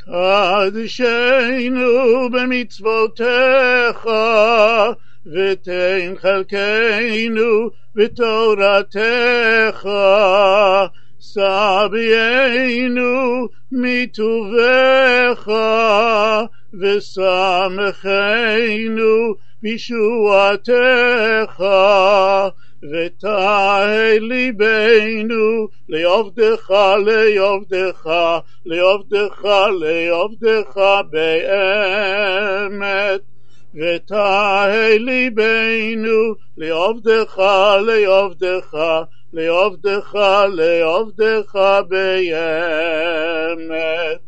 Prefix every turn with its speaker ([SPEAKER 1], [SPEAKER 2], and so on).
[SPEAKER 1] קדשנו במצוותיך ותן חלקנו בתורתך סבינו מטובך ושמחנו בישועתך ותהי ליבנו לעבדך באמת ותהי ליבנו לעבדך באמת